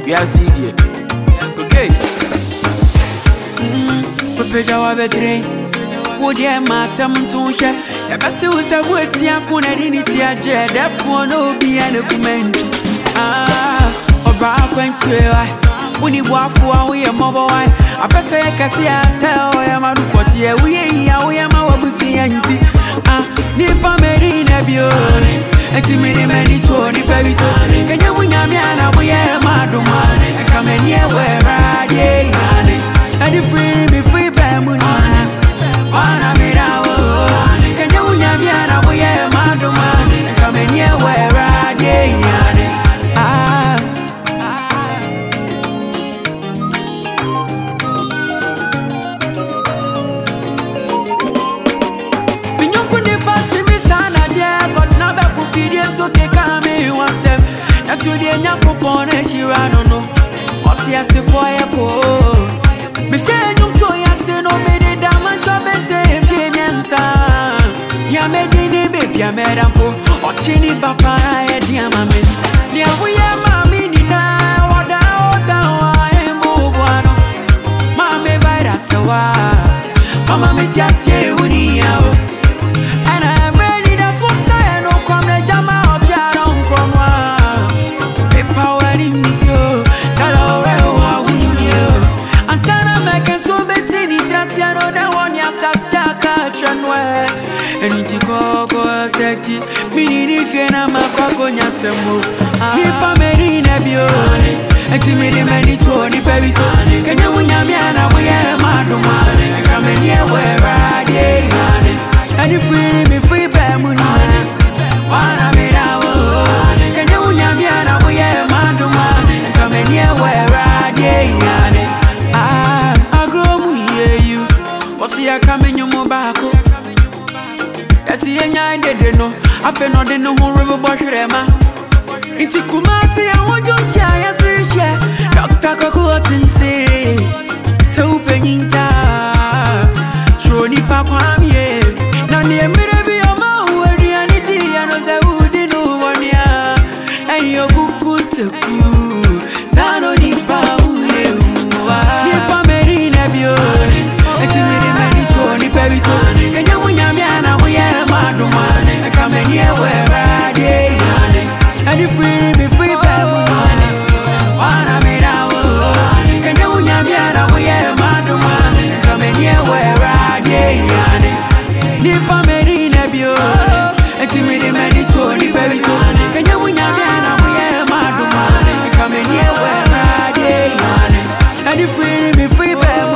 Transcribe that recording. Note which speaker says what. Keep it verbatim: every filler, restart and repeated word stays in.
Speaker 1: We are seeing it. Okay. Prepare our bedroom. Would you my some to share? The best was a word, the Akuna dignity, a jet, that for no be an document. Ah, or back went to a when you walk for we a mobile. I pass a cassia, sell, I am out for tea. We are, we are my bussy auntie. Ah, Nipa Medina Bione, and Timmy Many to the Paris. Can you win a man? We are Madame, and come in here where I am. And you free me free by money. Wanna be now? Can you win a man? We are Madame, come in here where I am. Ah, when you put the party, Miss Anna, yeah, got number for videos, so they come in one step. That's what they knock upon, and she ran on no. What's the answer for a poor? Michelle, you told us no made damage to be safe in answer. Ya made any baby, I made a poor or chinny papa, I dear mammy. Dear, we are mammy, now, what out I move one. Mammy, virus, so Mama, me just say, we and I am ready, that's what I know. Come, the jama of your own cromwa. Paper wedding is you, that all who you knew. And Sana make us so busy, just you know, the one you saw catch and wear. And it's go go searchy, meaning if you're not my cocoa, Yasamu. Nipa Medina Bione, and Timmy Many to the Paris. Can you win a man? We are Madame, come in here where I am. And you free me free by money. Wanna be now? Can you win a man? We are Madame, come in here where I am. Ah, I grow me you. What's the coming you move back? That's the end I didn't know. I feel not in the whole river bush. It's a Kumasi, I want to share. Yes, share. Doctor Cocotin say, so penny ta. Show ni pa kwamie. Nani emire bi oma uwedi anidi. Ano se udi no wanya. And yo kuku seku. Zano ni pa uye uwa. Nipa Medina Bione. Eti miri meni choni pebiso. Kenya munyamiana muye madumane. Come in here where I am. And you free me free by money. Wanna be now? Can you win a man? We are Madumane. Come in here where I am. Nipa Medina Bione, and Timmy Many to the Paris. Can you win a man? We are Madumane. Come in here where I am. And you free me free by money.